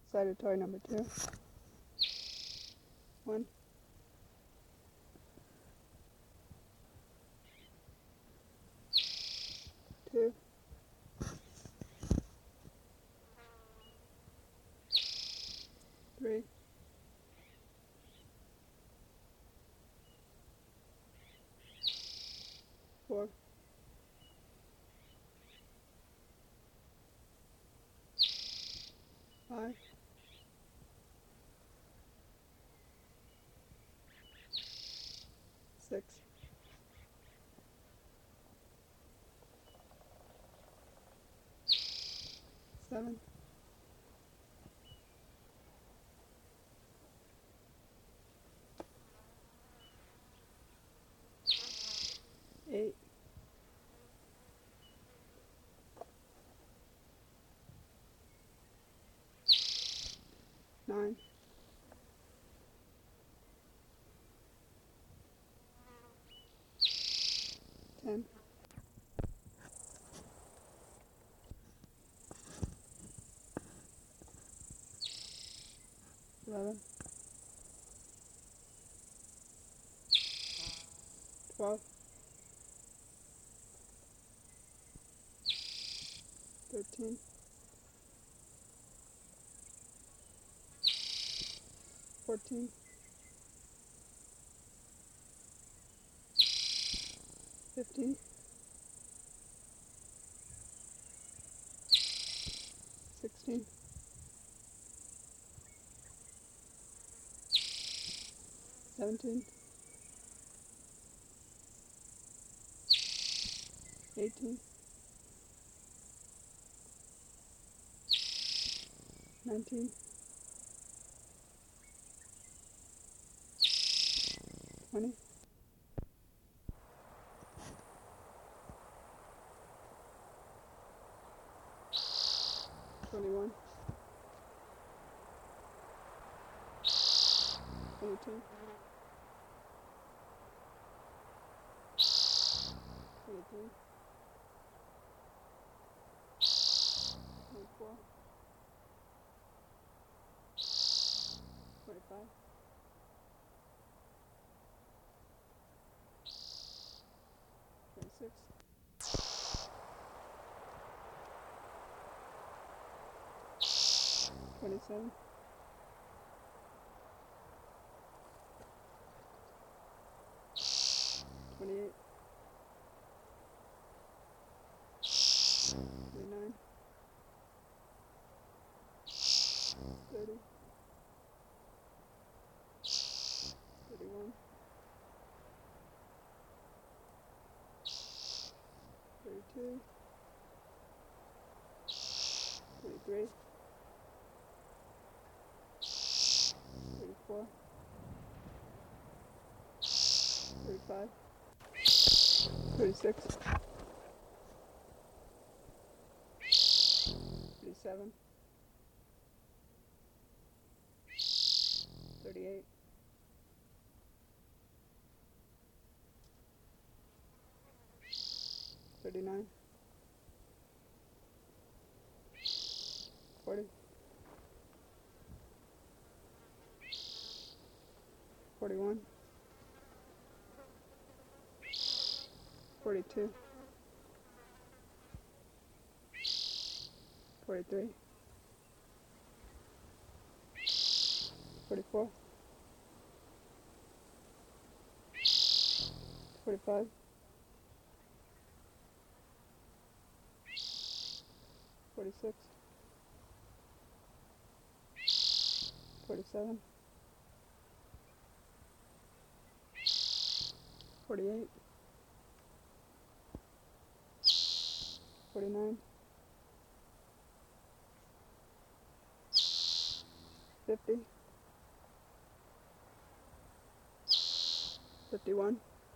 Side of toy number 2. 1, 2, 3, 4, 5, 6, 7, 8, 9, 10, 11, 12, 13, 14, 15, 16, 17, 18, 19, 20, 21, 22, 23, 24, 25, 26, 27, 28, 29, 30, 31, 32, 33, 34, 35, 36, 37, 38, 39, 40, 41, 42, 43, 44, 45, 46, 47, 48, 49, 50, 51,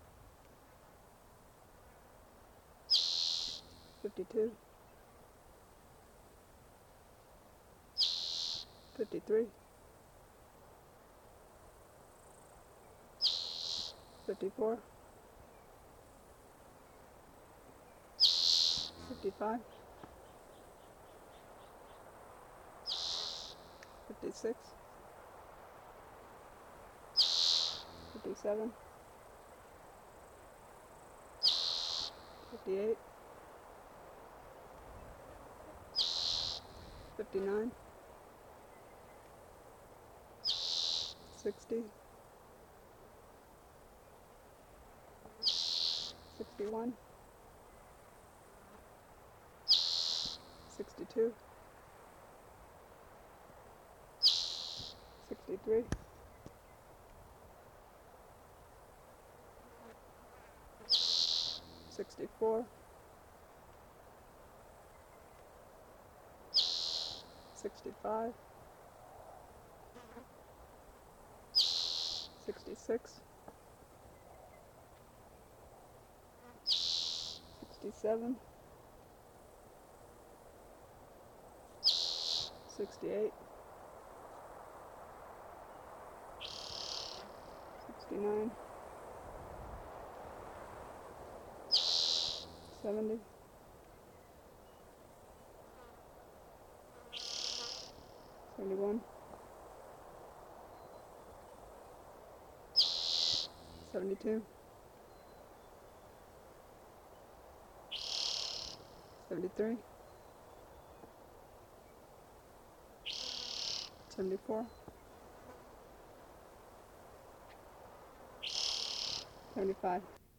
52, 53, 54, 55, 56, 57, 58, 59, 60, 61, 62, 63, 64, 65, 66, 67, 68, 69, 70, 71, 72, 73, 74, 75.